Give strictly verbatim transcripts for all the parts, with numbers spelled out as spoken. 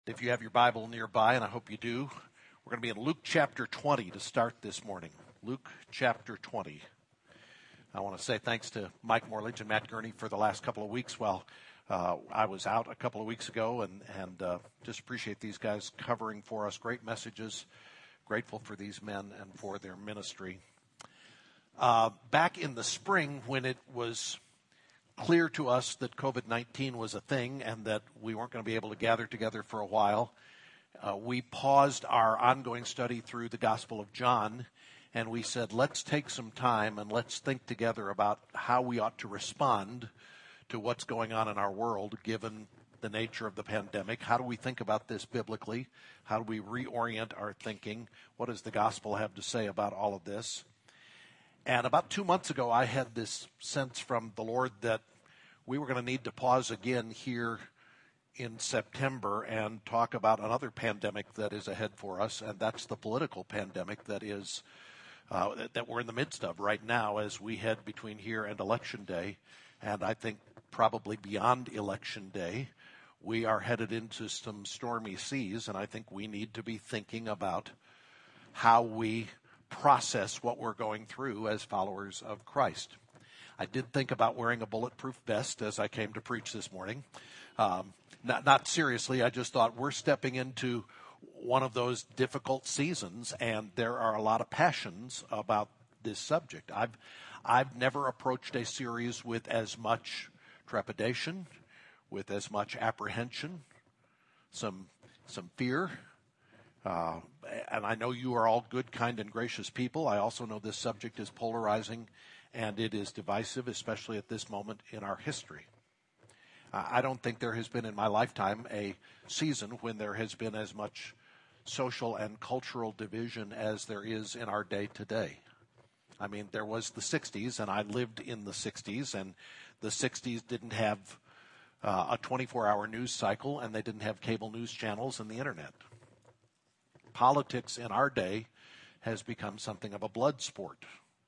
If you have your Bible nearby, and I hope you do, we're going to be in Luke chapter twenty to start this morning. Luke chapter twenty. I want to say thanks to Mike Morledge and Matt Gurney for the last couple of weeks while uh, I was out a couple of weeks ago, and, and uh, just appreciate these guys covering for us great messages. Grateful for these men and for their ministry. Uh, back in the spring, when it was clear to us that covid nineteen was a thing and that we weren't going to be able to gather together for a while, uh, we paused our ongoing study through the Gospel of John, and we said, let's take some time and let's think together about how we ought to respond to what's going on in our world, given the nature of the pandemic. How do we think about this biblically? How do we reorient our thinking? What does the gospel have to say about all of this? And about two months ago, I had this sense from the Lord that we were going to need to pause again here in September and talk about another pandemic that is ahead for us, and that's the political pandemic that is uh, that, that we're in the midst of right now as we head between here and Election Day. And I think probably beyond Election Day, we are headed into some stormy seas, and I think we need to be thinking about how we process what we're going through as followers of Christ. I did think about wearing a bulletproof vest as I came to preach this morning. Um, not, not seriously, I just thought we're stepping into one of those difficult seasons, and there are a lot of passions about this subject. I've, I've never approached a series with as much trepidation, with as much apprehension, some, some fear. Uh, and I know you are all good, kind, and gracious people. I also know this subject is polarizing and it is divisive, especially at this moment in our history. Uh, I don't think there has been in my lifetime a season when there has been as much social and cultural division as there is in our day today. I mean, there was the sixties, and I lived in the sixties, and the sixties didn't have uh, a twenty-four hour news cycle, and they didn't have cable news channels and the internet. Politics in our day has become something of a blood sport.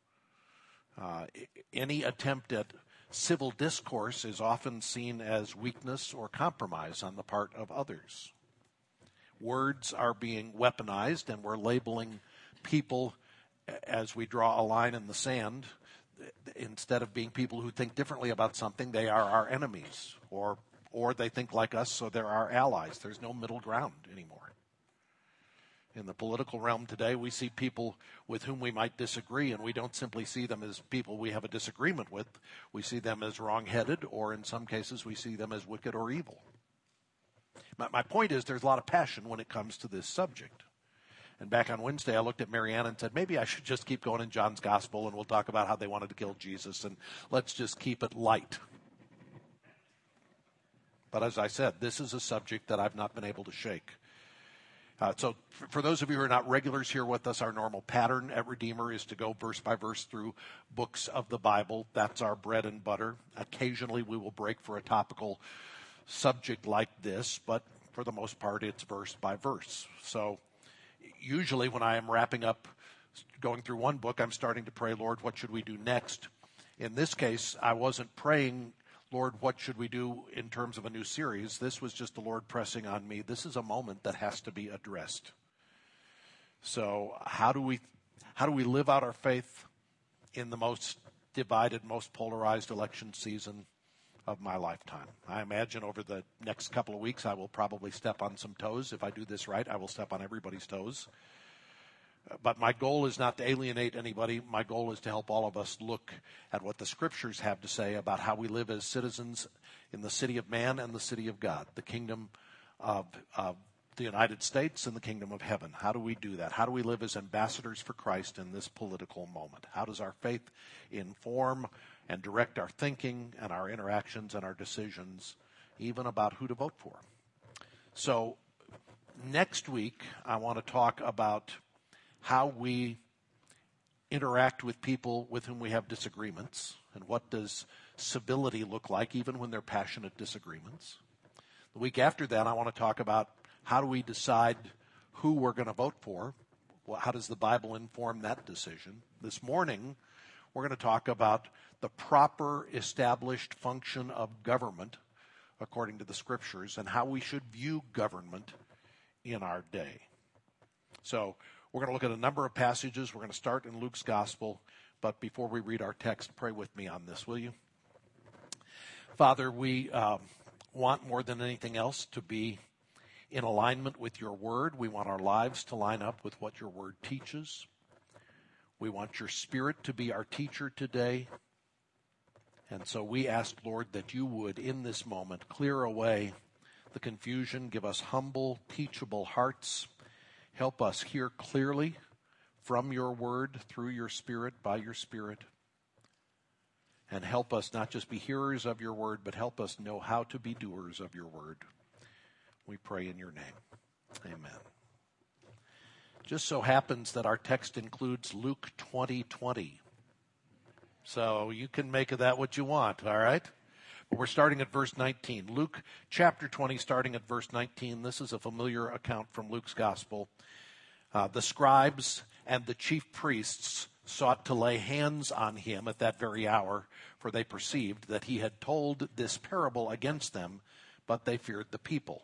Uh, any attempt at civil discourse is often seen as weakness or compromise on the part of others. Words are being weaponized, and we're labeling people as we draw a line in the sand. Instead of being people who think differently about something, they are our enemies, or or they think like us, so they're our allies. There's no middle ground anymore. In the political realm today, we see people with whom we might disagree, and we don't simply see them as people we have a disagreement with. We see them as wrong-headed, or in some cases, we see them as wicked or evil. My, my point is there's a lot of passion when it comes to this subject. And back on Wednesday, I looked at Marianne and said, maybe I should just keep going in John's Gospel, and we'll talk about how they wanted to kill Jesus, and let's just keep it light. But as I said, this is a subject that I've not been able to shake. Uh, so for, for those of you who are not regulars here with us, our normal pattern at Redeemer is to go verse by verse through books of the Bible. That's our bread and butter. Occasionally we will break for a topical subject like this, but for the most part it's verse by verse. So usually when I am wrapping up going through one book, I'm starting to pray, Lord, what should we do next? In this case, I wasn't praying, Lord, what should we do in terms of a new series? This was just the Lord pressing on me. This is a moment that has to be addressed. So how do we how do we live out our faith in the most divided, most polarized election season of my lifetime? I imagine over the next couple of weeks I will probably step on some toes. If I do this right, I will step on everybody's toes. But my goal is not to alienate anybody. My goal is to help all of us look at what the Scriptures have to say about how we live as citizens in the city of man and the city of God, the kingdom of, of the United States and the kingdom of heaven. How do we do that? How do we live as ambassadors for Christ in this political moment? How does our faith inform and direct our thinking and our interactions and our decisions, even about who to vote for? So next week, I want to talk about how we interact with people with whom we have disagreements, and what does civility look like even when they're passionate disagreements. The week after that, I want to talk about how do we decide who we're going to vote for. Well, how does the Bible inform that decision? This morning, we're going to talk about the proper established function of government according to the Scriptures and how we should view government in our day. So we're going to look at a number of passages. We're going to start in Luke's Gospel, but before we read our text, pray with me on this, will you? Father, we um, want more than anything else to be in alignment with your word. We want our lives to line up with what your word teaches. We want your Spirit to be our teacher today. And so we ask, Lord, that you would, in this moment, clear away the confusion, give us humble, teachable hearts, help us hear clearly from your word, through your Spirit, by your Spirit, and help us not just be hearers of your word, but help us know how to be doers of your word. We pray in your name. Amen. Just so happens that our text includes Luke twenty twenty. So you can make of that what you want, all right? But we're starting at verse nineteen. Luke chapter twenty, starting at verse nineteen. This is a familiar account from Luke's gospel. Uh, the scribes and the chief priests sought to lay hands on him at that very hour, for they perceived that he had told this parable against them, but they feared the people.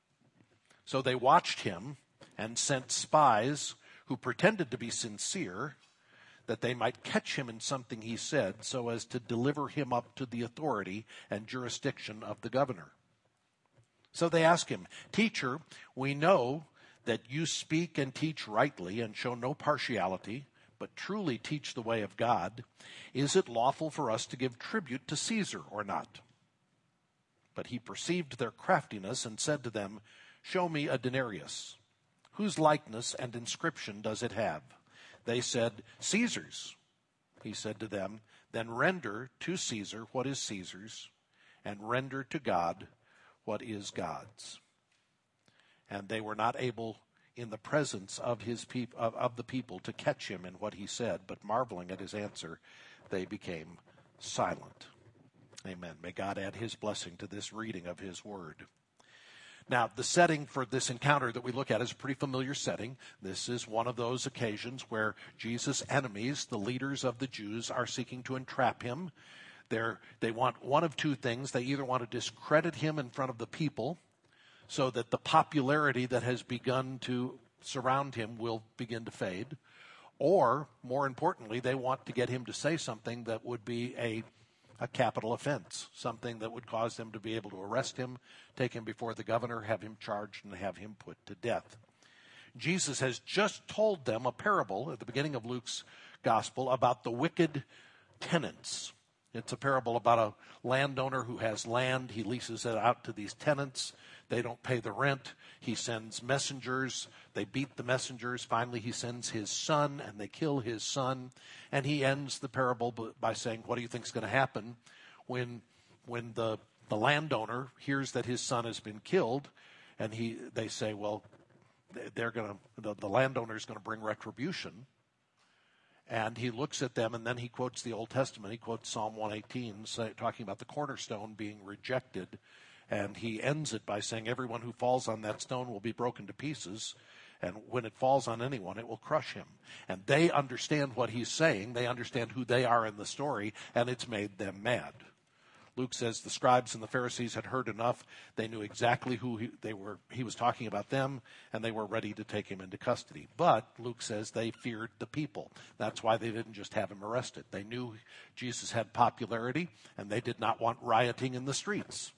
So they watched him and sent spies who pretended to be sincere, that they might catch him in something he said, so as to deliver him up to the authority and jurisdiction of the governor. So they asked him, "Teacher, we know that you speak and teach rightly and show no partiality, but truly teach the way of God. Is it lawful for us to give tribute to Caesar or not?" But he perceived their craftiness and said to them, "Show me a denarius. Whose likeness and inscription does it have?" They said, "Caesar's." He said to them, "Then render to Caesar what is Caesar's, and render to God what is God's." And they were not able in the presence of his peop- of, of the people to catch him in what he said, but marveling at his answer, they became silent. Amen. May God add his blessing to this reading of his word. Now, the setting for this encounter that we look at is a pretty familiar setting. This is one of those occasions where Jesus' enemies, the leaders of the Jews, are seeking to entrap him. They're, they want one of two things. They either want to discredit him in front of the people so that the popularity that has begun to surround him will begin to fade. Or, more importantly, they want to get him to say something that would be a a capital offense, something that would cause them to be able to arrest him, take him before the governor, have him charged, and have him put to death. Jesus has just told them a parable at the beginning of Luke's gospel about the wicked tenants. It's a parable about a landowner who has land. He leases it out to these tenants. They don't pay the rent. He sends messengers. They beat the messengers. Finally, he sends his son, and they kill his son. And he ends the parable by saying, what do you think is going to happen when when the, the landowner hears that his son has been killed? And he they say, well, they're going to the, the landowner is going to bring retribution. And he looks at them, and then he quotes the Old Testament. He quotes Psalm one eighteen, say, talking about the cornerstone being rejected. And he ends it by saying, everyone who falls on that stone will be broken to pieces. And when it falls on anyone, it will crush him. And they understand what he's saying. They understand who they are in the story, and it's made them mad. Luke says the scribes and the Pharisees had heard enough. They knew exactly who he, they were. He was talking about them, and they were ready to take him into custody. But Luke says they feared the people. That's why they didn't just have him arrested. They knew Jesus had popularity, and they did not want rioting in the streets.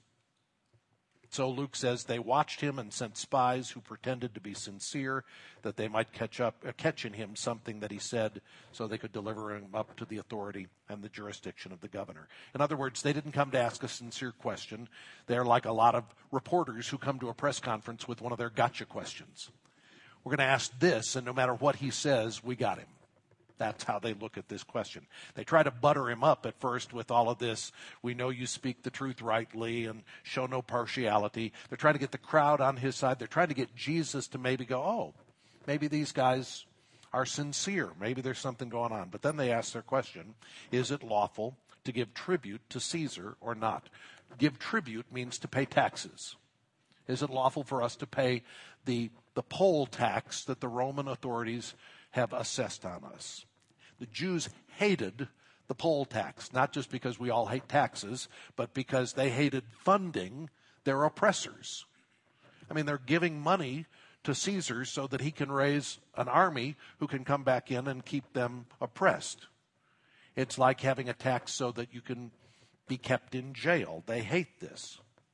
So Luke says they watched him and sent spies who pretended to be sincere, that they might catch up, uh, catch in him something that he said, so they could deliver him up to the authority and the jurisdiction of the governor. In other words, they didn't come to ask a sincere question. They're like a lot of reporters who come to a press conference with one of their gotcha questions. We're going to ask this, and no matter what he says, we got him. That's how they look at this question. They try to butter him up at first with all of this. We know you speak the truth rightly and show no partiality. They're trying to get the crowd on his side. They're trying to get Jesus to maybe go, oh, maybe these guys are sincere. Maybe there's something going on. But then they ask their question, is it lawful to give tribute to Caesar or not? Give tribute means to pay taxes. Is it lawful for us to pay the, the poll tax that the Roman authorities have assessed on us? The Jews hated the poll tax, not just because we all hate taxes, but because they hated funding They're oppressors. I mean, they're giving money to Caesar so that he can raise an army who can come back in and keep them oppressed. It's like having a tax so that you can be kept in jail. They hate this.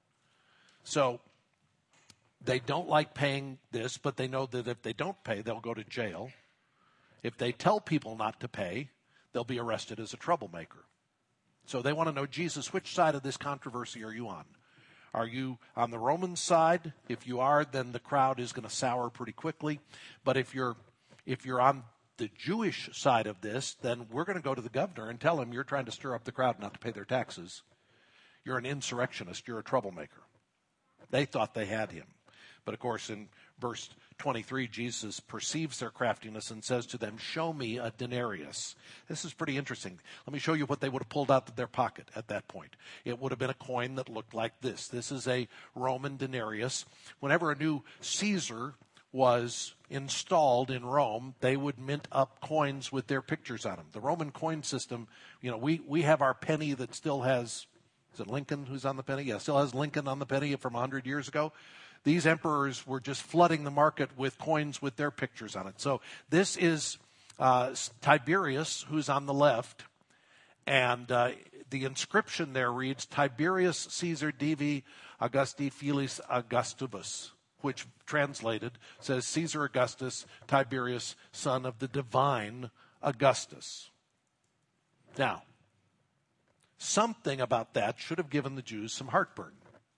So they don't like paying this, but they know that if they don't pay, they'll go to jail. If they tell people not to pay, they'll be arrested as a troublemaker. So they want to know, Jesus, which side of this controversy are you on? Are you on the Roman side? If you are, then the crowd is going to sour pretty quickly. But if you're if you're on the Jewish side of this, then we're going to go to the governor and tell him you're trying to stir up the crowd not to pay their taxes. You're an insurrectionist. You're a troublemaker. They thought they had him. But of course, in verse twenty-three, Jesus perceives their craftiness and says to them, show me a denarius. This is pretty interesting. Let me show you what they would have pulled out of their pocket at that point. It would have been a coin that looked like this. This is a Roman denarius. Whenever a new Caesar was installed in Rome, they would mint up coins with their pictures on them. The Roman coin system, you know, we, we have our penny that still has, is it Lincoln who's on the penny? Yeah, still has Lincoln on the penny from one hundred years ago. These emperors were just flooding the market with coins with their pictures on it. So this is uh, Tiberius, who's on the left, and uh, the inscription there reads, Tiberius Caesar Divi Augusti Felix Augustibus, which translated says Caesar Augustus Tiberius, son of the divine Augustus. Now, something about that should have given the Jews some heartburn.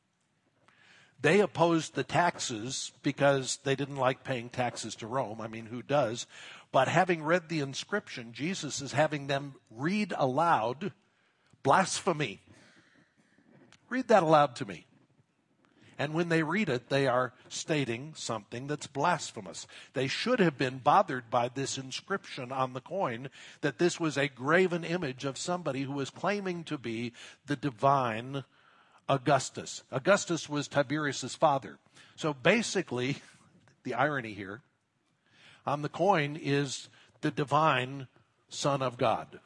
They opposed the taxes because they didn't like paying taxes to Rome. I mean, who does? But having read the inscription, Jesus is having them read aloud blasphemy. Read that aloud to me. And when they read it, they are stating something that's blasphemous. They should have been bothered by this inscription on the coin, that this was a graven image of somebody who was claiming to be the divine Augustus. Augustus was Tiberius's father. So basically, the irony here, on the coin is the divine Son of God.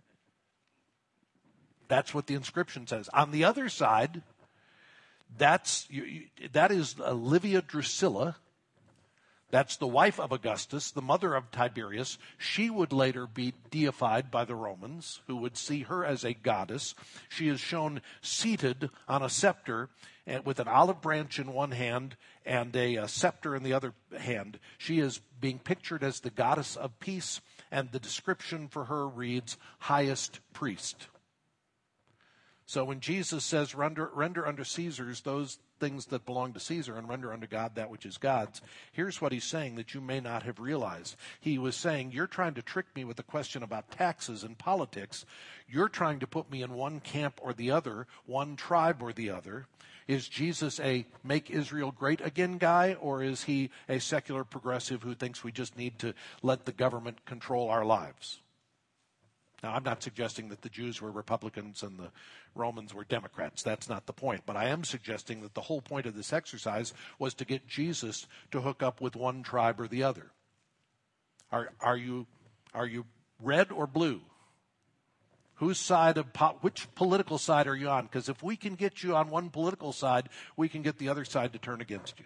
That's what the inscription says. On the other side, that's that is Livia Drusilla. That's the wife of Augustus, the mother of Tiberius. She would later be deified by the Romans, who would see her as a goddess. She is shown seated on a scepter with an olive branch in one hand and a, a scepter in the other hand. She is being pictured as the goddess of peace, and the description for her reads, highest priest. So when Jesus says, render, render unto Caesar's those things that belong to Caesar and render unto God that which is God's, here's what he's saying that you may not have realized. He was saying, you're trying to trick me with a question about taxes and politics. You're trying to put me in one camp or the other, one tribe or the other. Is Jesus a make Israel great again guy, or is he a secular progressive who thinks we just need to let the government control our lives? Now, I'm not suggesting that the Jews were Republicans and the Romans were Democrats. That's not the point. But I am suggesting that the whole point of this exercise was to get Jesus to hook up with one tribe or the other. Are, are you, are you red or blue? Whose side of po- which political side are you on? Because if we can get you on one political side, we can get the other side to turn against you.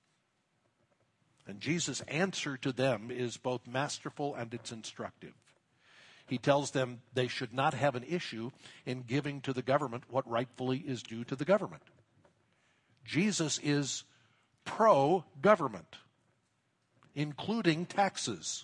And Jesus' answer to them is both masterful and it's instructive. He tells them they should not have an issue in giving to the government what rightfully is due to the government. Jesus is pro-government, including taxes.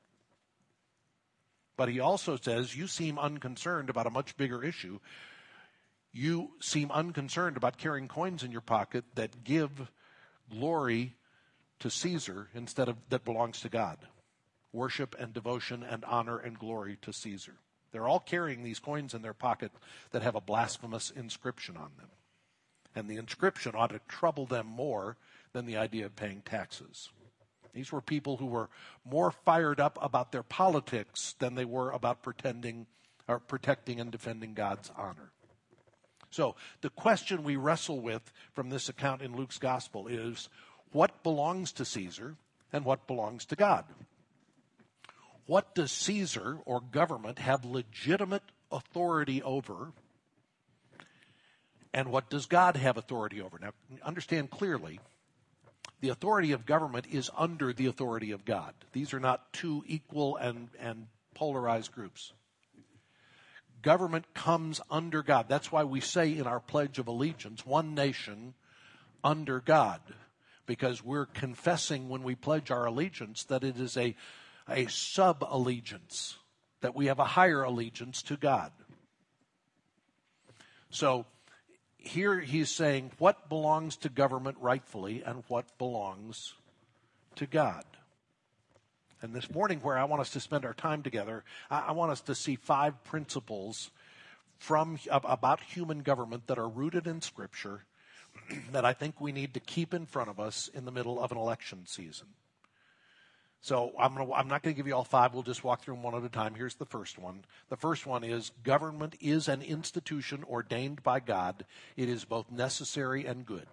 But he also says, you seem unconcerned about a much bigger issue. You seem unconcerned about carrying coins in your pocket that give glory to Caesar instead of that belongs to God. Worship and devotion and honor and glory to Caesar. They're all carrying these coins in their pocket that have a blasphemous inscription on them. And the inscription ought to trouble them more than the idea of paying taxes. These were people who were more fired up about their politics than they were about pretending or protecting and defending God's honor. So the question we wrestle with from this account in Luke's gospel is, what belongs to Caesar and what belongs to God? What does Caesar or government have legitimate authority over? And what does God have authority over? Now, understand clearly, the authority of government is under the authority of God. These are not two equal and, and polarized groups. Government comes under God. That's why we say in our Pledge of Allegiance, one nation under God. Because we're confessing when we pledge our allegiance that it is a, a sub-allegiance, that we have a higher allegiance to God. So here he's saying what belongs to government rightfully and what belongs to God. And this morning, where I want us to spend our time together, I want us to see five principles from about human government that are rooted in Scripture that I think we need to keep in front of us in the middle of an election season. So I'm, gonna, I'm not going to give you all five. We'll just walk through them one at a time. Here's the first one. The first one is government is an institution ordained by God. It is both necessary and good.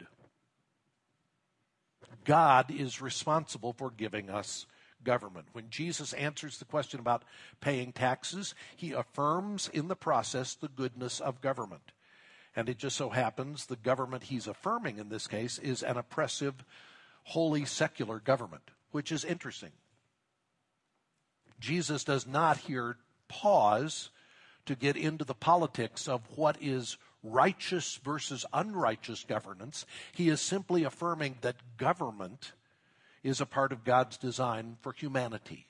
God is responsible for giving us government. When Jesus answers the question about paying taxes, he affirms in the process the goodness of government. And it just so happens the government he's affirming in this case is an oppressive, wholly secular government, which is interesting. Jesus does not here pause to get into the politics of what is righteous versus unrighteous governance. He is simply affirming that government is a part of God's design for humanity.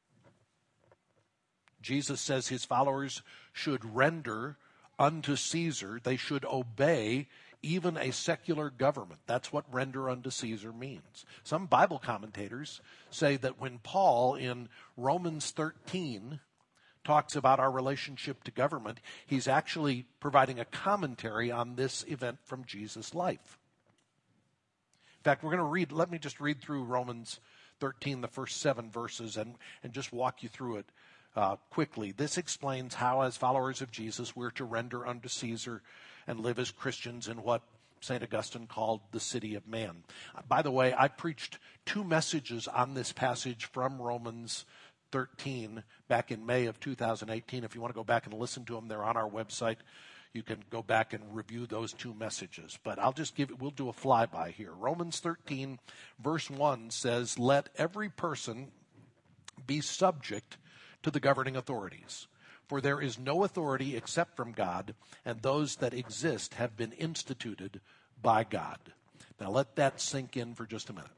Jesus says his followers should render unto Caesar, they should obey even a secular government. That's what render unto Caesar means. Some Bible commentators say that when Paul in Romans thirteen talks about our relationship to government, he's actually providing a commentary on this event from Jesus' life. In fact, we're going to read, let me just read through Romans thirteen, the first seven verses, and, and just walk you through it uh, quickly. This explains how, as followers of Jesus, we're to render unto Caesar and live as Christians in what Saint Augustine called the city of man. Uh, by the way, I preached two messages on this passage from Romans thirteen back in May of two thousand eighteen. If you want to go back and listen to them, they're on our website. You can go back and review those two messages. But I'll just give it, we'll do a flyby here. Romans thirteen, verse one says, let every person be subject to the governing authorities. For there is no authority except from God, and those that exist have been instituted by God. Now let that sink in for just a minute.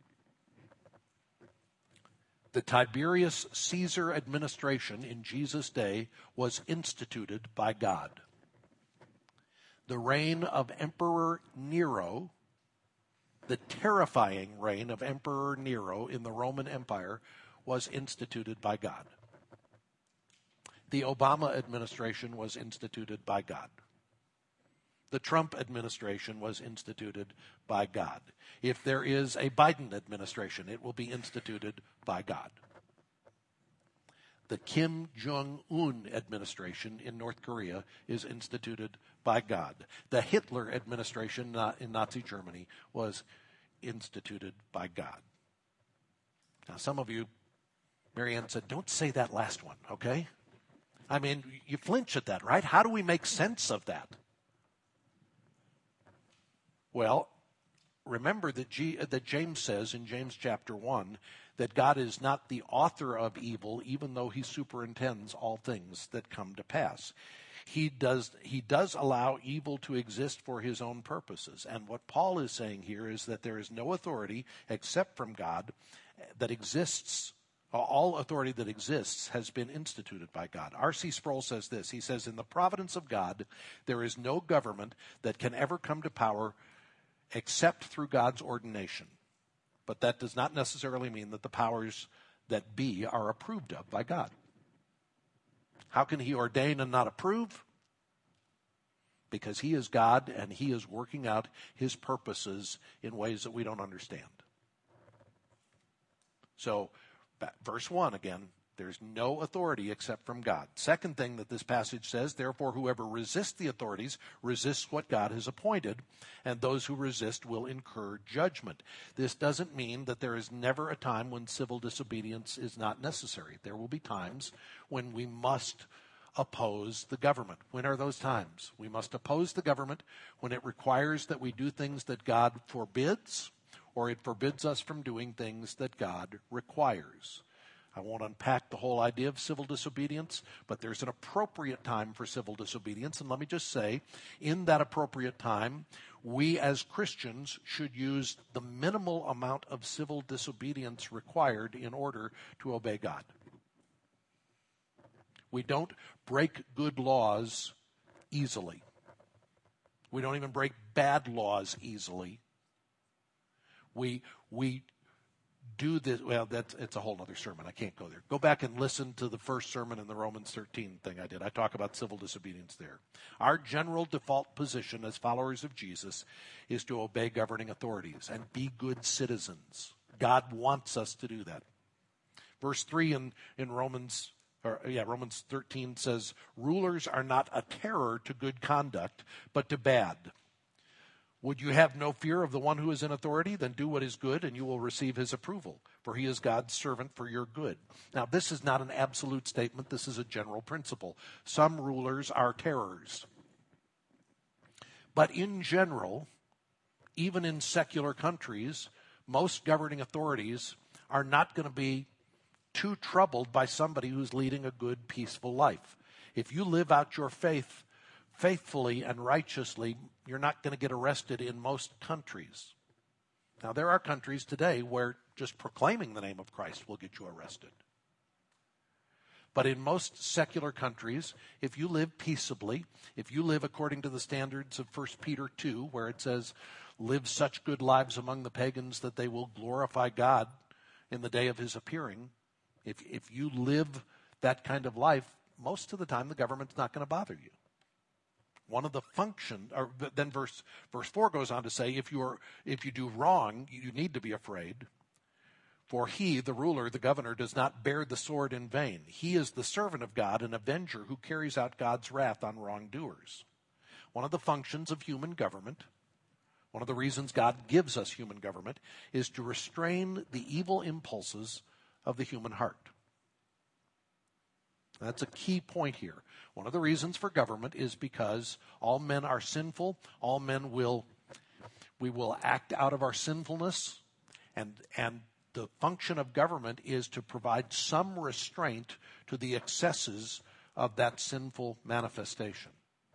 The Tiberius Caesar administration in Jesus' day was instituted by God. The reign of Emperor Nero, the terrifying reign of Emperor Nero in the Roman Empire, was instituted by God. The Obama administration was instituted by God. The Trump administration was instituted by God. If there is a Biden administration, it will be instituted by God. The Kim Jong-un administration in North Korea is instituted by God. The Hitler administration in Nazi Germany was instituted by God. Now, some of you, Marianne said, don't say that last one, okay? I mean, you flinch at that, right? How do we make sense of that? Well, remember that, G, that James says in James chapter one that God is not the author of evil, even though he superintends all things that come to pass. He does, he does allow evil to exist for his own purposes. And what Paul is saying here is that there is no authority except from God that exists. All authority that exists has been instituted by God. R C Sproul says this. He says, in the providence of God, there is no government that can ever come to power except through God's ordination. But that does not necessarily mean that the powers that be are approved of by God. How can he ordain and not approve? Because he is God and he is working out his purposes in ways that we don't understand. So, verse one again, there's no authority except from God. Second thing that this passage says, therefore whoever resists the authorities resists what God has appointed, and those who resist will incur judgment. This doesn't mean that there is never a time when civil disobedience is not necessary. There will be times when we must oppose the government. When are those times? We must oppose the government when it requires that we do things that God forbids, or it forbids us from doing things that God requires. I won't unpack the whole idea of civil disobedience, but there's an appropriate time for civil disobedience. And let me just say, in that appropriate time, we as Christians should use the minimal amount of civil disobedience required in order to obey God. We don't break good laws easily. We don't even break bad laws easily. We we do this. Well, that's it's a whole other sermon. I can't go there. Go back and listen to the first sermon in the Romans thirteen thing I did. I talk about civil disobedience there. Our general default position as followers of Jesus is to obey governing authorities and be good citizens. God wants us to do that. Verse three in, in Romans, or yeah, Romans thirteen says, rulers are not a terror to good conduct, but to bad. Would you have no fear of the one who is in authority? Then do what is good, and you will receive his approval, for he is God's servant for your good. Now, this is not an absolute statement. This is a general principle. Some rulers are terrors. But in general, even in secular countries, most governing authorities are not going to be too troubled by somebody who's leading a good, peaceful life. If you live out your faith faithfully and righteously, you're not going to get arrested in most countries. Now, there are countries today where just proclaiming the name of Christ will get you arrested. But in most secular countries, if you live peaceably, if you live according to the standards of First Peter two, where it says, live such good lives among the pagans that they will glorify God in the day of his appearing, if, if you live that kind of life, most of the time the government's not going to bother you. One of the functions, or then verse verse four goes on to say, if you are if you do wrong, you need to be afraid. For he, the ruler, the governor, does not bear the sword in vain. He is the servant of God, an avenger who carries out God's wrath on wrongdoers. One of the functions of human government, one of the reasons God gives us human government, is to restrain the evil impulses of the human heart. That's a key point here. One of the reasons for government is because all men are sinful. All men will, we will act out of our sinfulness. And, and the function of government is to provide some restraint to the excesses of that sinful manifestation.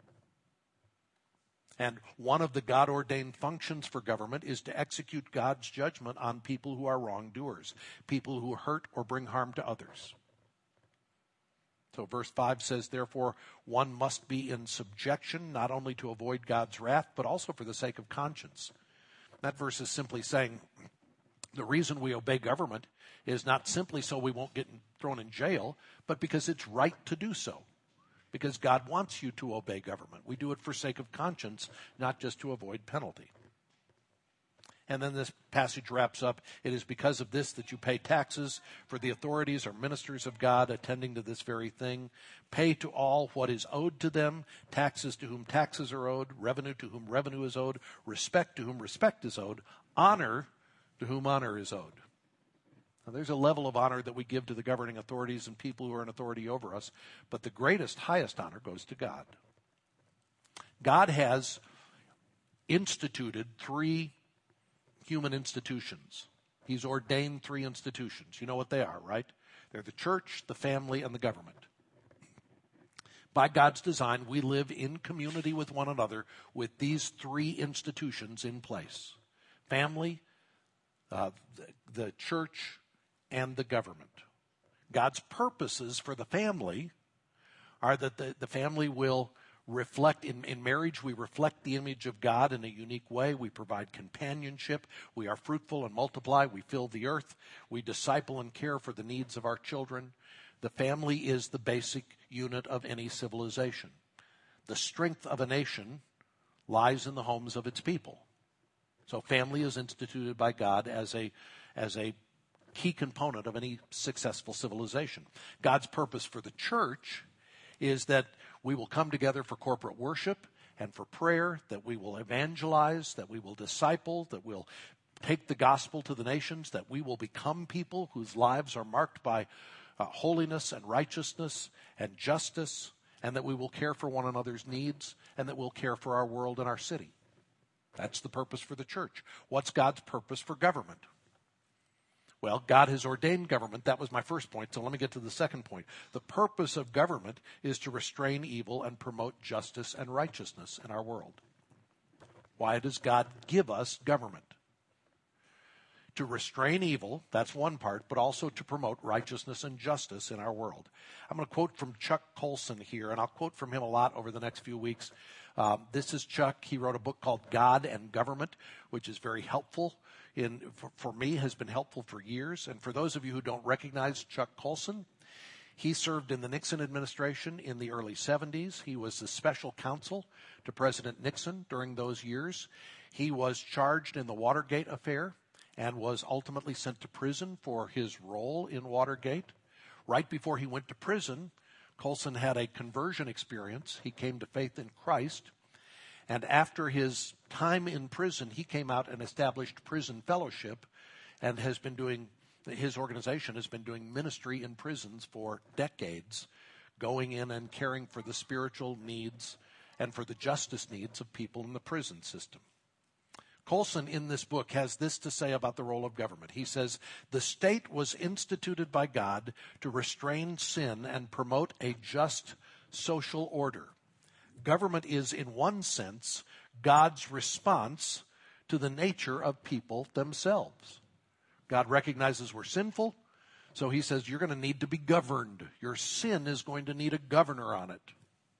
And one of the God-ordained functions for government is to execute God's judgment on people who are wrongdoers, people who hurt or bring harm to others. So verse five says, therefore, one must be in subjection, not only to avoid God's wrath, but also for the sake of conscience. That verse is simply saying the reason we obey government is not simply so we won't get thrown in jail, but because it's right to do so. Because God wants you to obey government. We do it for sake of conscience, not just to avoid penalty. And then this passage wraps up, it is because of this that you pay taxes, for the authorities are ministers of God attending to this very thing. Pay to all what is owed to them, taxes to whom taxes are owed, revenue to whom revenue is owed, respect to whom respect is owed, honor to whom honor is owed. Now, there's a level of honor that we give to the governing authorities and people who are in authority over us, but the greatest, highest honor goes to God. God has instituted three human institutions. He's ordained three institutions. You know what they are, right? They're the church, the family, and the government. By God's design, we live in community with one another with these three institutions in place. Family, uh, the, the church, and the government. God's purposes for the family are that the, the family will reflect, in, in marriage, we reflect the image of God in a unique way. We provide companionship. We are fruitful and multiply. We fill the earth. We disciple and care for the needs of our children. The family is the basic unit of any civilization. The strength of a nation lies in the homes of its people. So family is instituted by God as a, as a key component of any successful civilization. God's purpose for the church is that we will come together for corporate worship and for prayer, that we will evangelize, that we will disciple, that we'll take the gospel to the nations, that we will become people whose lives are marked by uh, holiness and righteousness and justice, and that we will care for one another's needs, and that we'll care for our world and our city. That's the purpose for the church. What's God's purpose for government? Well, God has ordained government. That was my first point, so let me get to the second point. The purpose of government is to restrain evil and promote justice and righteousness in our world. Why does God give us government? To restrain evil, that's one part, but also to promote righteousness and justice in our world. I'm going to quote from Chuck Colson here, and I'll quote from him a lot over the next few weeks. Um, this is Chuck. He wrote a book called God and Government, which is very helpful. In, for, for me, has been helpful for years. And for those of you who don't recognize Chuck Colson, he served in the Nixon administration in the early seventies. He was the special counsel to President Nixon during those years. He was charged in the Watergate affair and was ultimately sent to prison for his role in Watergate. Right before he went to prison, Colson had a conversion experience. He came to faith in Christ. And after his time in prison, he came out and established Prison Fellowship and has been doing, his organization has been doing ministry in prisons for decades, going in and caring for the spiritual needs and for the justice needs of people in the prison system. Colson, in this book, has this to say about the role of government. He says, the state was instituted by God to restrain sin and promote a just social order. Government is, in one sense, God's response to the nature of people themselves. God recognizes we're sinful, so he says you're going to need to be governed. Your sin is going to need a governor on it.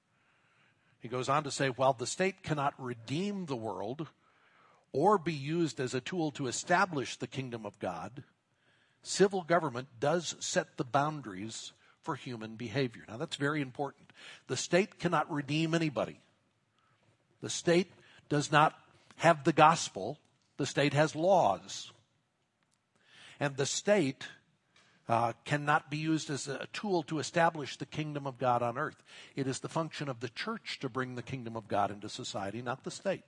He goes on to say, while the state cannot redeem the world or be used as a tool to establish the kingdom of God, civil government does set the boundaries for human behavior. Now, that's very important. The state cannot redeem anybody. The state does not have the gospel. The state has laws. And the state uh, cannot be used as a tool to establish the kingdom of God on earth. It is the function of the church to bring the kingdom of God into society, not the state.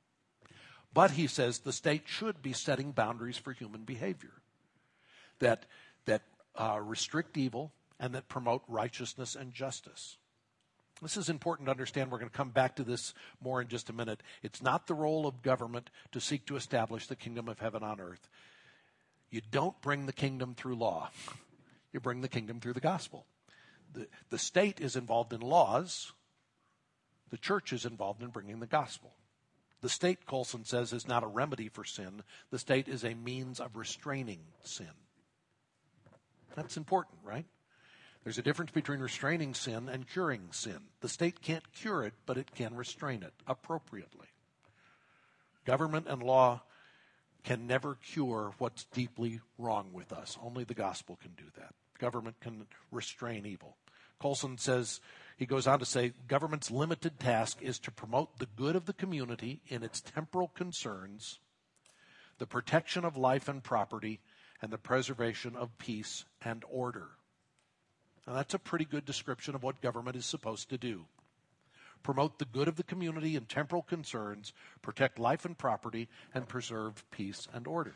But he says the state should be setting boundaries for human behavior that, that uh, restrict evil and that promote righteousness and justice. This is important to understand. We're going to come back to this more in just a minute. It's not the role of government to seek to establish the kingdom of heaven on earth. You don't bring the kingdom through law. You bring the kingdom through the gospel. The, the state is involved in laws. The church is involved in bringing the gospel. The state, Colson says, is not a remedy for sin. The state is a means of restraining sin. That's important, right? There's a difference between restraining sin and curing sin. The state can't cure it, but it can restrain it appropriately. Government and law can never cure what's deeply wrong with us. Only the gospel can do that. Government can restrain evil. Colson says, he goes on to say, government's limited task is to promote the good of the community in its temporal concerns, the protection of life and property, and the preservation of peace and order. Now, that's a pretty good description of what government is supposed to do. Promote the good of the community in temporal concerns, protect life and property, and preserve peace and order.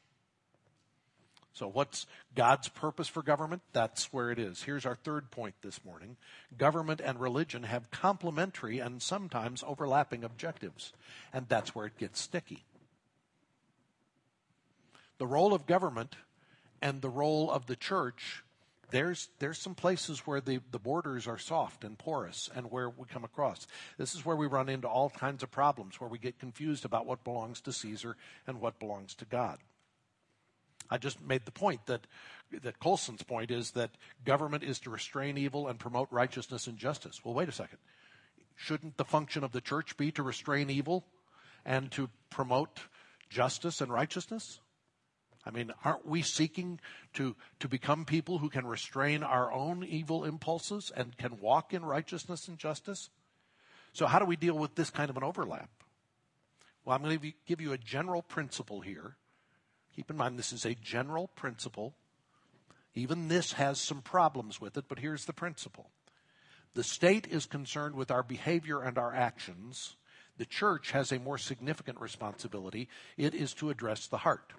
So what's God's purpose for government? That's where it is. Here's our third point this morning. Government and religion have complementary and sometimes overlapping objectives, and that's where it gets sticky. The role of government and the role of the church, there's there's some places where the, the borders are soft and porous and where we come across. This is where we run into all kinds of problems, where we get confused about what belongs to Caesar and what belongs to God. I just made the point that, that Colson's point is that government is to restrain evil and promote righteousness and justice. Well, wait a second. Shouldn't the function of the church be to restrain evil and to promote justice and righteousness? I mean, aren't we seeking to, to become people who can restrain our own evil impulses and can walk in righteousness and justice? So how do we deal with this kind of an overlap? Well, I'm going to give you a general principle here. Keep in mind, this is a general principle. Even this has some problems with it, but here's the principle. The state is concerned with our behavior and our actions. The church has a more significant responsibility. It is to address the heart.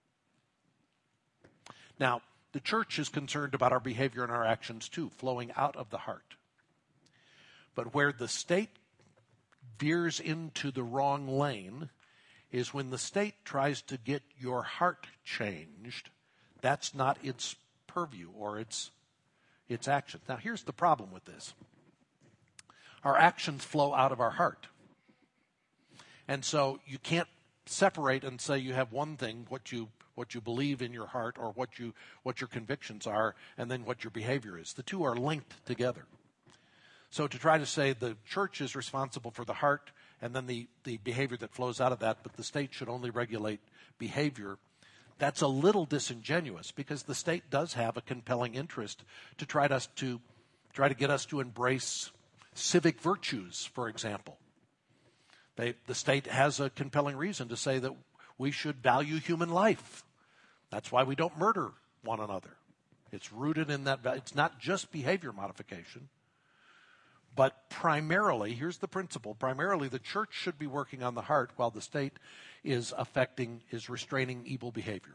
Now, the church is concerned about our behavior and our actions too, flowing out of the heart. But where the state veers into the wrong lane is when the state tries to get your heart changed. That's not its purview or its, its action. Now, here's the problem with this. Our actions flow out of our heart. And so you can't separate and say you have one thing, what you what you believe in your heart or what you what your convictions are, and then what your behavior is. The two are linked together. So to try to say the church is responsible for the heart and then the, the behavior that flows out of that, but the state should only regulate behavior, that's a little disingenuous because the state does have a compelling interest to try to, to try to get us to embrace civic virtues, for example. They, the state has a compelling reason to say that we should value human life. That's why we don't murder one another. It's rooted in that. It's not just behavior modification, but primarily, here's the principle, primarily the church should be working on the heart while the state is affecting, is restraining evil behavior.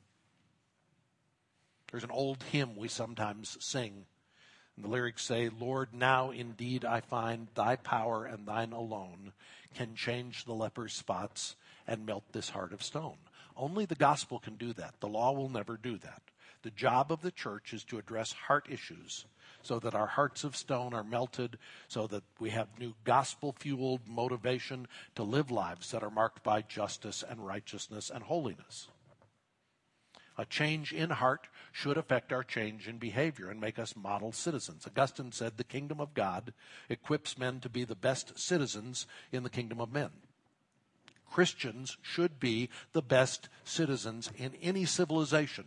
There's an old hymn we sometimes sing. And the lyrics say, Lord, now indeed I find thy power and thine alone can change the leper's spots and melt this heart of stone. Only the gospel can do that. The law will never do that. The job of the church is to address heart issues so that our hearts of stone are melted, so that we have new gospel-fueled motivation to live lives that are marked by justice and righteousness and holiness. A change in heart should affect our change in behavior and make us model citizens. Augustine said the kingdom of God equips men to be the best citizens in the kingdom of men. Christians should be the best citizens in any civilization.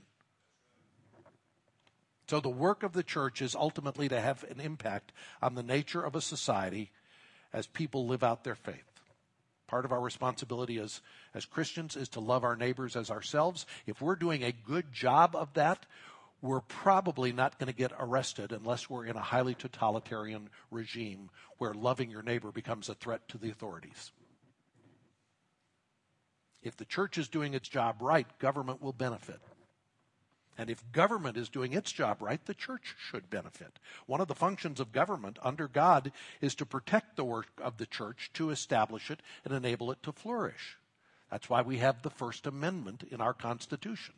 So the work of the church is ultimately to have an impact on the nature of a society as people live out their faith. Part of our responsibility as, as Christians is to love our neighbors as ourselves. If we're doing a good job of that, we're probably not going to get arrested unless we're in a highly totalitarian regime where loving your neighbor becomes a threat to the authorities. If the church is doing its job right, government will benefit. And if government is doing its job right, the church should benefit. One of the functions of government under God is to protect the work of the church, to establish it, and enable it to flourish. That's why we have the First Amendment in our Constitution.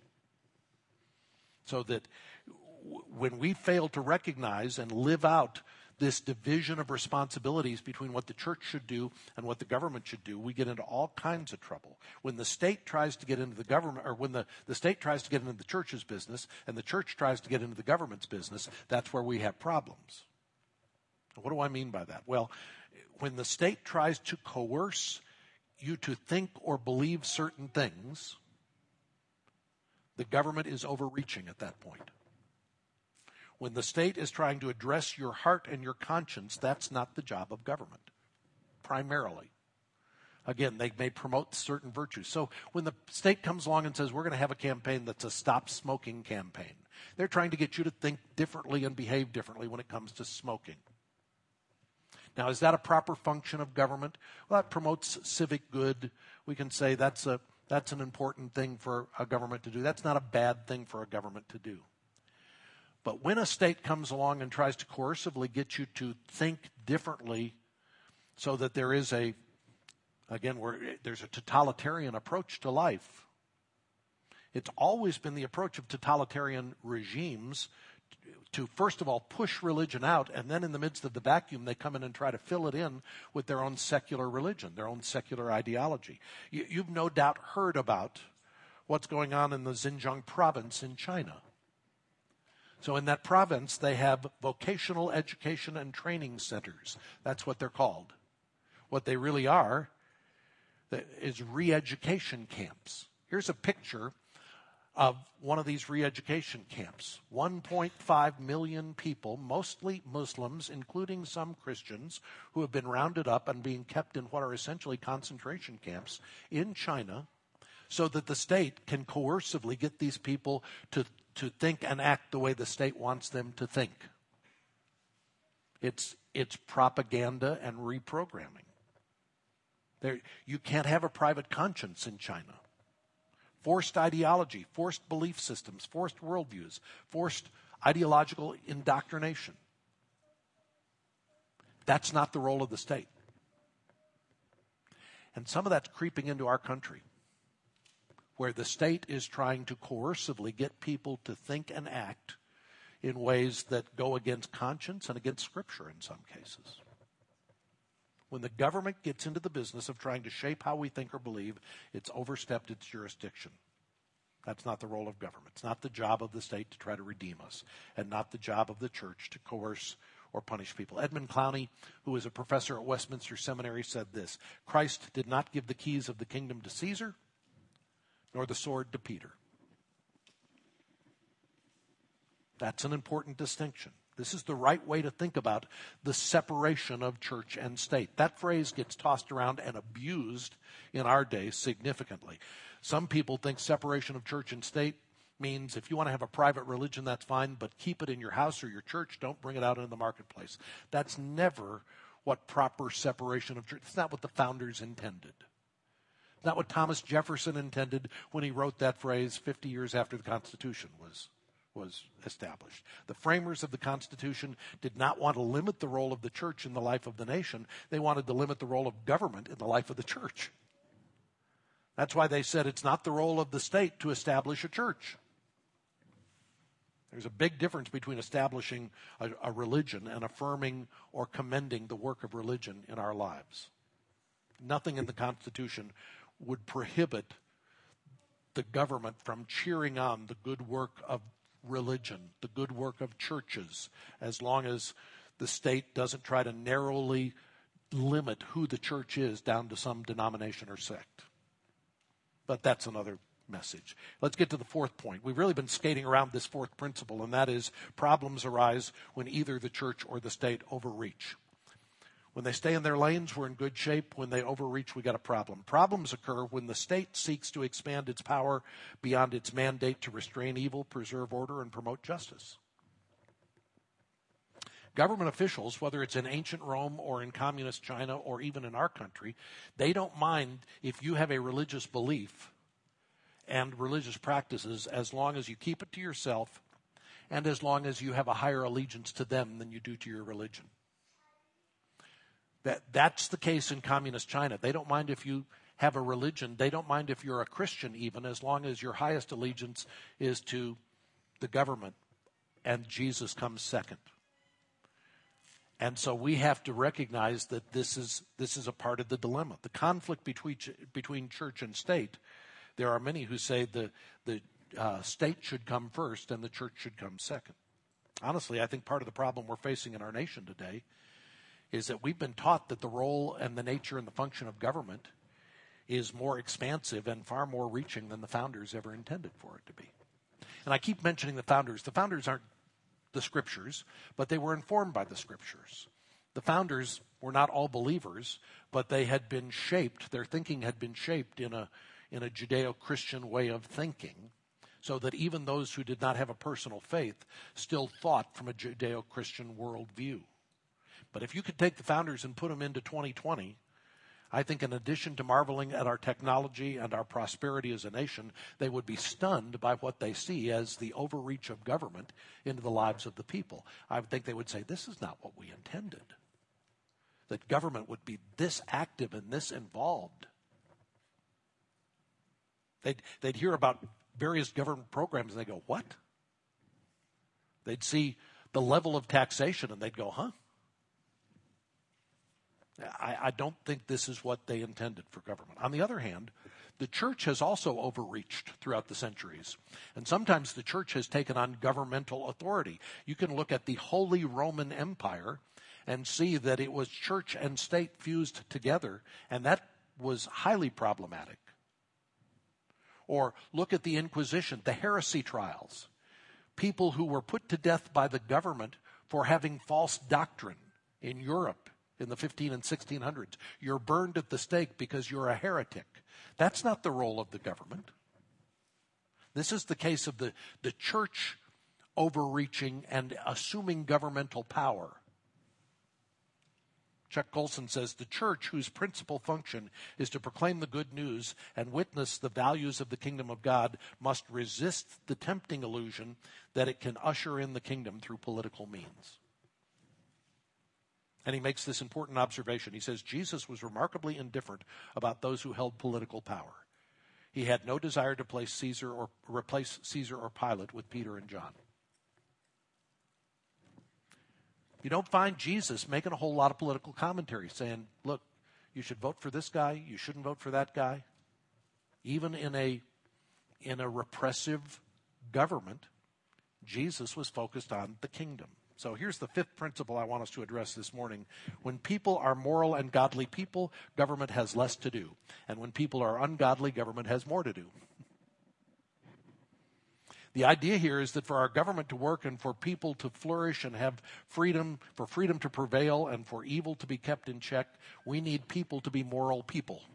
So that w- when we fail to recognize and live out this division of responsibilities between what the church should do and what the government should do, we get into all kinds of trouble. When the state tries to get into the government, or when the, the state tries to get into the church's business and the church tries to get into the government's business, that's where we have problems. What do I mean by that? Well, when the state tries to coerce you to think or believe certain things, the government is overreaching at that point. When the state is trying to address your heart and your conscience, that's not the job of government, primarily. Again, they may promote certain virtues. So when the state comes along and says, we're going to have a campaign that's a stop smoking campaign, they're trying to get you to think differently and behave differently when it comes to smoking. Now, is that a proper function of government? Well, that promotes civic good. We can say that's a that's an important thing for a government to do. That's not a bad thing for a government to do. But when a state comes along and tries to coercively get you to think differently so that there is a, again, where there's a totalitarian approach to life, it's always been the approach of totalitarian regimes to, first of all, push religion out, and then in the midst of the vacuum, they come in and try to fill it in with their own secular religion, their own secular ideology. You, you've no doubt heard about what's going on in the Xinjiang province in China. So in that province, they have vocational education and training centers. That's what they're called. What they really are is re-education camps. Here's a picture of one of these re-education camps. one point five million people, mostly Muslims, including some Christians, who have been rounded up and being kept in what are essentially concentration camps in China, so that the state can coercively get these people to, to think and act the way the state wants them to think. It's, it's propaganda and reprogramming. There, you can't have a private conscience in China. Forced ideology, forced belief systems, forced worldviews, forced ideological indoctrination. That's not the role of the state. And some of that's creeping into our country, where the state is trying to coercively get people to think and act in ways that go against conscience and against Scripture in some cases. When the government gets into the business of trying to shape how we think or believe, it's overstepped its jurisdiction. That's not the role of government. It's not the job of the state to try to redeem us, and not the job of the church to coerce or punish people. Edmund Clowney, who is a professor at Westminster Seminary, said this: Christ did not give the keys of the kingdom to Caesar, nor the sword to Peter. That's an important distinction. This is the right way to think about the separation of church and state. That phrase gets tossed around and abused in our day significantly. Some people think separation of church and state means if you want to have a private religion, that's fine, but keep it in your house or your church. Don't bring it out into the marketplace. That's never what proper separation of church. It's not what the founders intended. It's not what Thomas Jefferson intended when he wrote that phrase fifty years after the Constitution was was established. The framers of the Constitution did not want to limit the role of the church in the life of the nation. They wanted to limit the role of government in the life of the church. That's why they said it's not the role of the state to establish a church. There's a big difference between establishing a, a religion and affirming or commending the work of religion in our lives. Nothing in the Constitution would prohibit the government from cheering on the good work of religion, the good work of churches, as long as the state doesn't try to narrowly limit who the church is down to some denomination or sect. But that's another message. Let's get to the fourth point. We've really been skating around this fourth principle, and that is problems arise when either the church or the state overreach. When they stay in their lanes, we're in good shape. When they overreach, we got a problem. Problems occur when the state seeks to expand its power beyond its mandate to restrain evil, preserve order, and promote justice. Government officials, whether it's in ancient Rome or in communist China or even in our country, they don't mind if you have a religious belief and religious practices as long as you keep it to yourself and as long as you have a higher allegiance to them than you do to your religion. That, that's the case in communist China. They don't mind if you have a religion. They don't mind if you're a Christian even, as long as your highest allegiance is to the government and Jesus comes second. And so we have to recognize that this is this is a part of the dilemma. The conflict between between church and state, there are many who say the, the uh, state should come first and the church should come second. Honestly, I think part of the problem we're facing in our nation today is that we've been taught that the role and the nature and the function of government is more expansive and far more reaching than the founders ever intended for it to be. And I keep mentioning the founders. The founders aren't the Scriptures, but they were informed by the Scriptures. The founders were not all believers, but they had been shaped, their thinking had been shaped in a, in a Judeo-Christian way of thinking, so that even those who did not have a personal faith still thought from a Judeo-Christian worldview. But if you could take the founders and put them into twenty twenty, I think in addition to marveling at our technology and our prosperity as a nation, they would be stunned by what they see as the overreach of government into the lives of the people. I would think they would say, this is not what we intended. That government would be this active and this involved. They'd, they'd hear about various government programs and they go, what? They'd see the level of taxation and they'd go, huh? I, I don't think this is what they intended for government. On the other hand, the church has also overreached throughout the centuries. And sometimes the church has taken on governmental authority. You can look at the Holy Roman Empire and see that it was church and state fused together, and that was highly problematic. Or look at the Inquisition, the heresy trials. People who were put to death by the government for having false doctrine in Europe in the fifteen and sixteen hundreds. You're burned at the stake because you're a heretic. That's not the role of the government. This is the case of the, the church overreaching and assuming governmental power. Chuck Colson says, the church, whose principal function is to proclaim the good news and witness the values of the kingdom of God, must resist the tempting illusion that it can usher in the kingdom through political means. And he makes this important observation. He says, Jesus was remarkably indifferent about those who held political power. He had no desire to place Caesar or replace Caesar or Pilate with Peter and John. You don't find Jesus making a whole lot of political commentary saying, look, you should vote for this guy, you shouldn't vote for that guy. Even in a, in a repressive government, Jesus was focused on the kingdom. So here's the fifth principle I want us to address this morning. When people are moral and godly people, government has less to do. And when people are ungodly, government has more to do. The idea here is that for our government to work and for people to flourish and have freedom, for freedom to prevail and for evil to be kept in check, we need people to be moral people.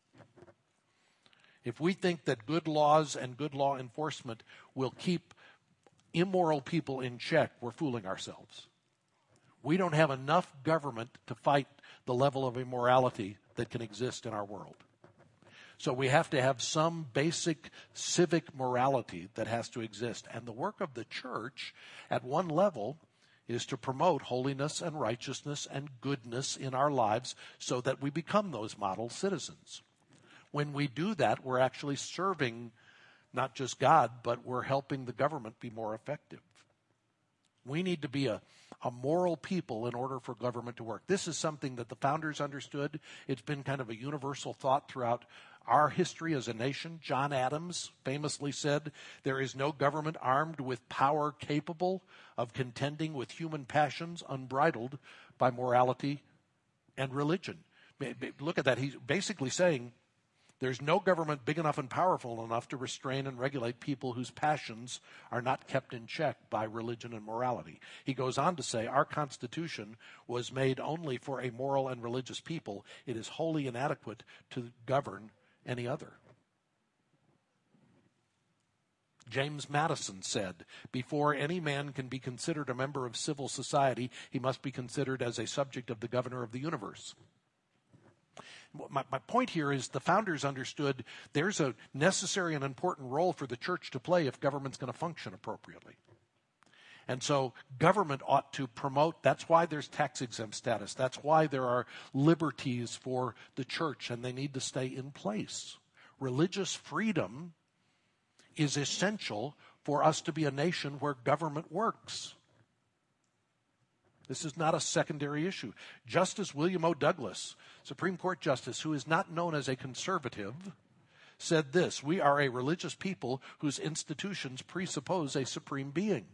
If we think that good laws and good law enforcement will keep immoral people in check, we're fooling ourselves. We don't have enough government to fight the level of immorality that can exist in our world. So we have to have some basic civic morality that has to exist. And the work of the church at one level is to promote holiness and righteousness and goodness in our lives so that we become those model citizens. When we do that, we're actually serving not just God, but we're helping the government be more effective. We need to be a, a moral people in order for government to work. This is something that the founders understood. It's been kind of a universal thought throughout our history as a nation. John Adams famously said, there is no government armed with power capable of contending with human passions unbridled by morality and religion. Look at that. He's basically saying, there's no government big enough and powerful enough to restrain and regulate people whose passions are not kept in check by religion and morality. He goes on to say, our Constitution was made only for a moral and religious people. It is wholly inadequate to govern any other. James Madison said, before any man can be considered a member of civil society, he must be considered as a subject of the governor of the universe. My, my point here is the founders understood there's a necessary and important role for the church to play if government's going to function appropriately. And so government ought to promote, that's why there's tax-exempt status. That's why there are liberties for the church, and they need to stay in place. Religious freedom is essential for us to be a nation where government works. This is not a secondary issue. Justice William O. Douglas, Supreme Court Justice, who is not known as a conservative, said this, we are a religious people whose institutions presuppose a supreme being.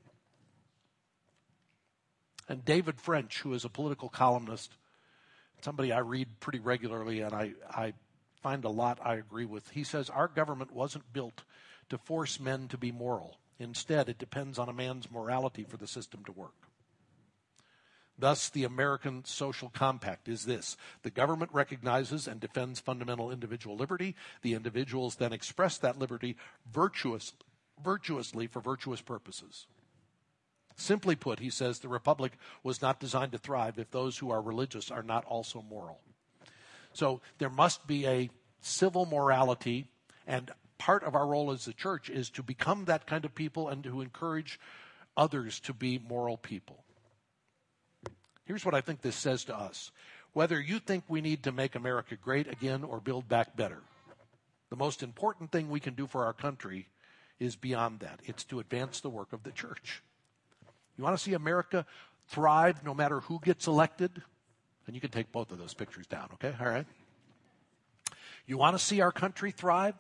And David French, who is a political columnist, somebody I read pretty regularly and I, I find a lot I agree with, he says, our government wasn't built to force men to be moral. Instead, it depends on a man's morality for the system to work. Thus, the American Social Compact is this. The government recognizes and defends fundamental individual liberty. The individuals then express that liberty virtuous, virtuously for virtuous purposes. Simply put, he says, the republic was not designed to thrive if those who are religious are not also moral. So there must be a civil morality, and part of our role as the church is to become that kind of people and to encourage others to be moral people. Here's what I think this says to us. Whether you think we need to make America great again or build back better, the most important thing we can do for our country is beyond that. It's to advance the work of the church. You want to see America thrive no matter who gets elected? And you can take both of those pictures down, okay? All right. You want to see our country thrive?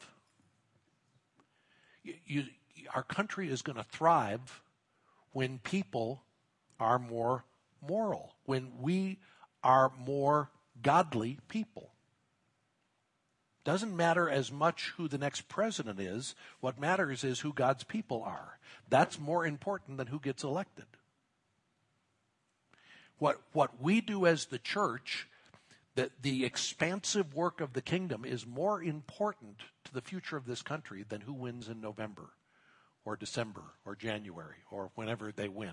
You, you, our country is going to thrive when people are more moral, when we are more godly people. Doesn't matter as much who the next president is. What matters is who God's people are. That's more important than who gets elected. What, what we do as the church, the, the expansive work of the kingdom is more important to the future of this country than who wins in November or December or January or whenever they win.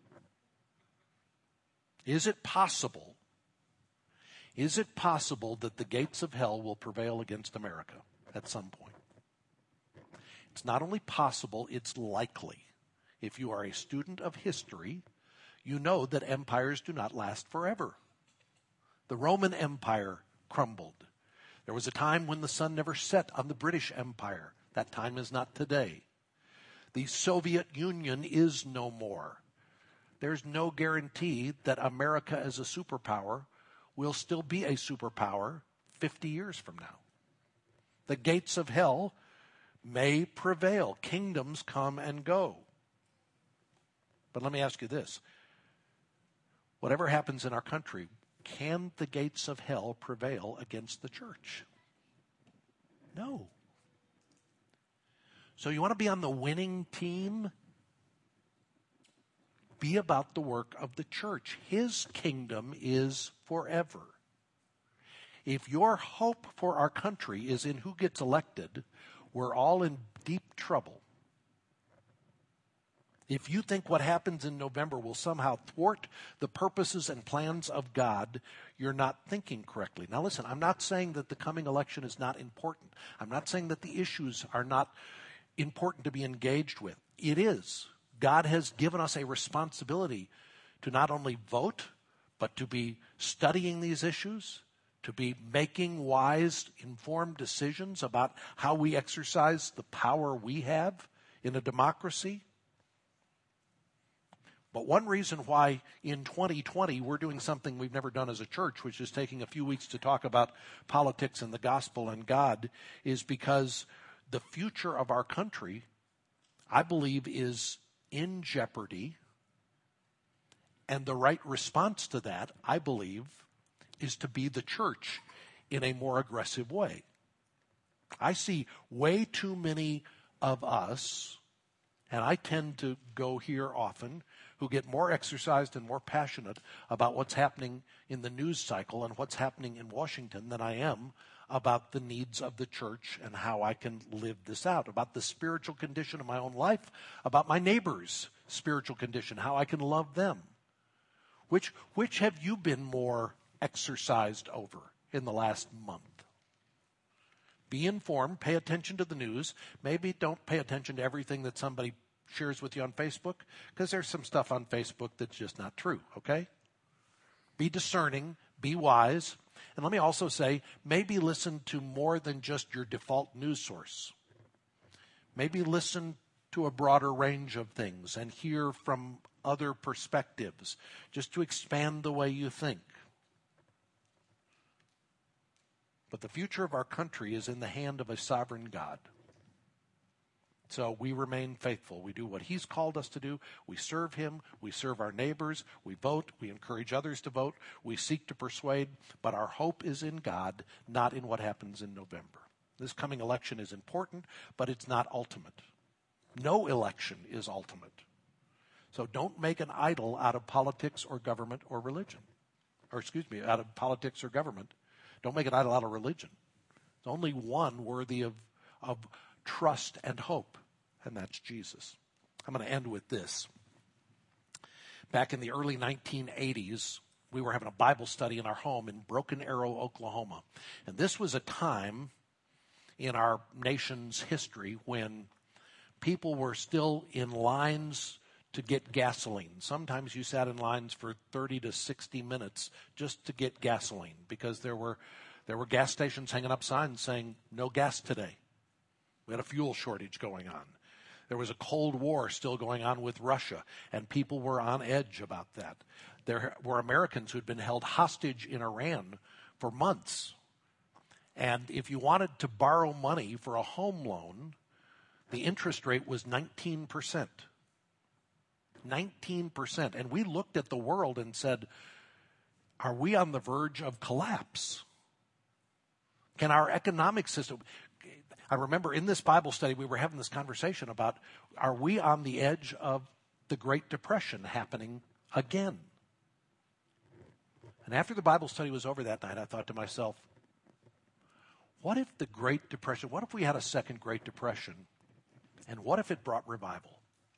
Is it possible, is it possible that the gates of hell will prevail against America at some point? It's not only possible, it's likely. If you are a student of history, you know that empires do not last forever. The Roman Empire crumbled. There was a time when the sun never set on the British Empire. That time is not today. The Soviet Union is no more. There's no guarantee that America as a superpower will still be a superpower fifty years from now. The gates of hell may prevail. Kingdoms come and go. But let me ask you this. Whatever happens in our country, can the gates of hell prevail against the church? No. So you want to be on the winning team? Be about the work of the church. His kingdom is forever. If your hope for our country is in who gets elected, we're all in deep trouble. If you think what happens in November will somehow thwart the purposes and plans of God, you're not thinking correctly. Now listen, I'm not saying that the coming election is not important. I'm not saying that the issues are not important to be engaged with. It is. God has given us a responsibility to not only vote, but to be studying these issues, to be making wise, informed decisions about how we exercise the power we have in a democracy. But one reason why in twenty twenty we're doing something we've never done as a church, which is taking a few weeks to talk about politics and the gospel and God, is because the future of our country, I believe, is in jeopardy. And the right response to that, I believe, is to be the church in a more aggressive way. I see way too many of us, and I tend to go here often, who get more exercised and more passionate about what's happening in the news cycle and what's happening in Washington than I am about the needs of the church and how I can live this out, about the spiritual condition of my own life, about my neighbor's spiritual condition, how I can love them. Which, which have you been more exercised over in the last month? Be informed, pay attention to the news. Maybe don't pay attention to everything that somebody shares with you on Facebook, because there's some stuff on Facebook that's just not true, okay? Be discerning, be wise. And let me also say, maybe listen to more than just your default news source. Maybe listen to a broader range of things and hear from other perspectives, just to expand the way you think. But the future of our country is in the hand of a sovereign God. So we remain faithful. We do what he's called us to do. We serve him. We serve our neighbors. We vote. We encourage others to vote. We seek to persuade. But our hope is in God, not in what happens in November. This coming election is important, but it's not ultimate. No election is ultimate. So don't make an idol out of politics or government or religion. Or excuse me, out of politics or government. Don't make an idol out of religion. There's only one worthy of, of trust and hope, and that's Jesus. I'm going to end with this. Back in the early nineteen eighties, we were having a Bible study in our home in Broken Arrow, Oklahoma. And this was a time in our nation's history when people were still in lines to get gasoline. Sometimes you sat in lines for thirty to sixty minutes just to get gasoline because there were there were gas stations hanging up signs saying, no gas today. We had a fuel shortage going on. There was a Cold War still going on with Russia, and people were on edge about that. There were Americans who'd been held hostage in Iran for months. And if you wanted to borrow money for a home loan, the interest rate was nineteen percent. nineteen percent. And we looked at the world and said, are we on the verge of collapse? Can our economic system... I remember in this Bible study, we were having this conversation about, are we on the edge of the Great Depression happening again? And after the Bible study was over that night, I thought to myself, what if the Great Depression, what if we had a second Great Depression, and what if it brought revival?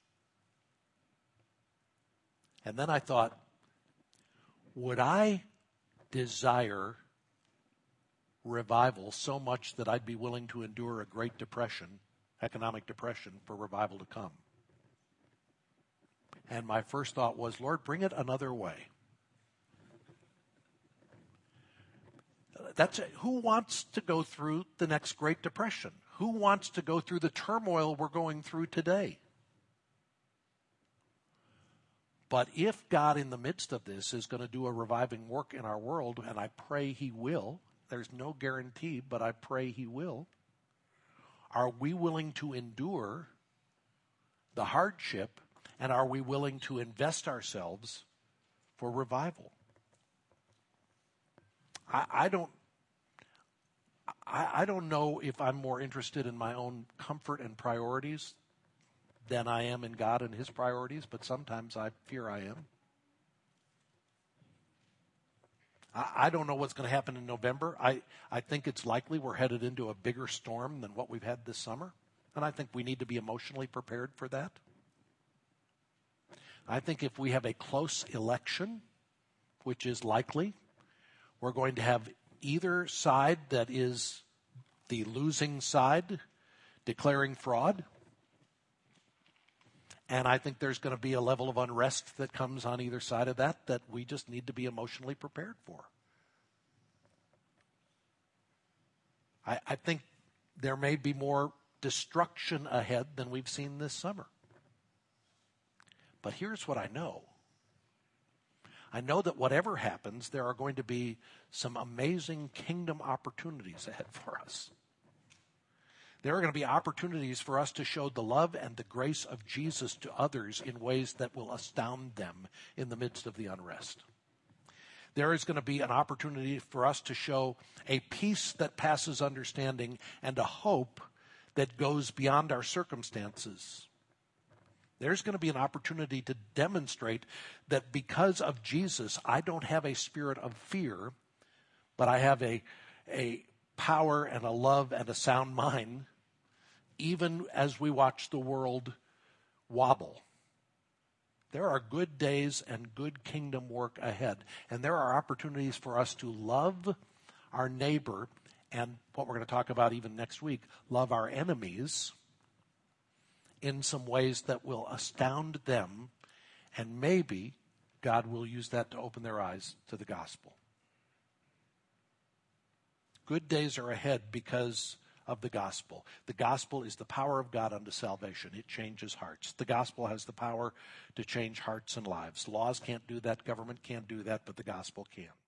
And then I thought, would I desire revival so much that I'd be willing to endure a Great Depression, economic depression, for revival to come? And my first thought was, Lord, bring it another way. that's who wants to go through the next Great Depression? Who wants to go through the turmoil we're going through today? But if God in the midst of this is going to do a reviving work in our world, and I pray he will, there's no guarantee, but I pray he will, are we willing to endure the hardship, and are we willing to invest ourselves for revival? I, I don't I, I don't know if I'm more interested in my own comfort and priorities than I am in God and his priorities, but sometimes I fear I am. I, I don't know what's going to happen in November. I, I think it's likely we're headed into a bigger storm than what we've had this summer, and I think we need to be emotionally prepared for that. I think if we have a close election, which is likely, we're going to have either side that is the losing side declaring fraud. And I think there's going to be a level of unrest that comes on either side of that that we just need to be emotionally prepared for. I, I think there may be more destruction ahead than we've seen this summer. But here's what I know. I know that whatever happens, there are going to be some amazing kingdom opportunities ahead for us. There are going to be opportunities for us to show the love and the grace of Jesus to others in ways that will astound them in the midst of the unrest. There is going to be an opportunity for us to show a peace that passes understanding and a hope that goes beyond our circumstances. There's going to be an opportunity to demonstrate that because of Jesus, I don't have a spirit of fear, but I have a, a power and a love and a sound mind, even as we watch the world wobble. There are good days and good kingdom work ahead, and there are opportunities for us to love our neighbor, and what we're going to talk about even next week, love our enemies in some ways that will astound them, and maybe God will use that to open their eyes to the gospel. Good days are ahead because of the gospel. The gospel is the power of God unto salvation. It changes hearts. The gospel has the power to change hearts and lives. Laws can't do that. Government can't do that, but the gospel can.